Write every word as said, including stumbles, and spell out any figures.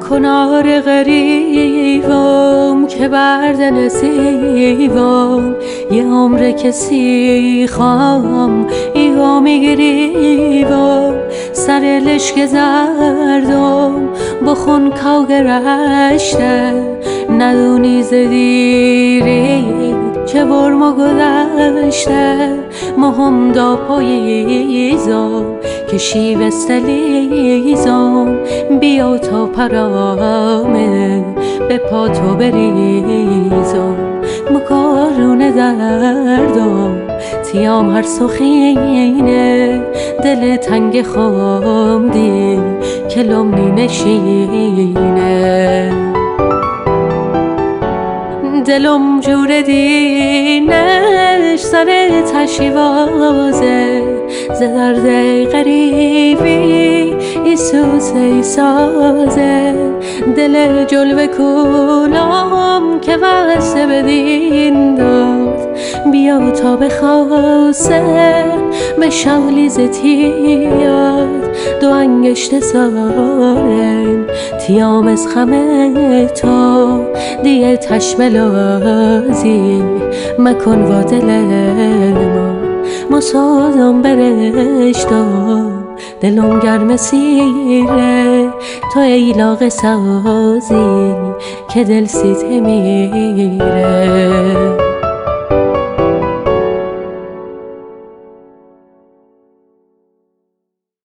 کنار غریبم که برد نصیبم، یه عمر کسی خواهم ایوا میگریبم، سر لشک زردم بخون کاغرشته، ندونی زدیری چه برم و گذشته، مهم دا پاییزم که شیب استلیزم، بیا تا پرامه به پا تو بریزم، مکارون دردم تیام هر سخینه، دل تنگ خام دی کلم نی نشینه، دلم جور دینش سر تشیوازه، ز درد غریبی ای سوزه ای سازه، دل جلوه کولام که واسه بدین داد، بیا تا بخواسته به شولی زتیاد، دو انگشت سارن تیام از خمه تا دیگه تشملازی مکن و دل ما مسازم برشتم، دلم گرم سیره تو ایلاغ سازی که دل سیته میره.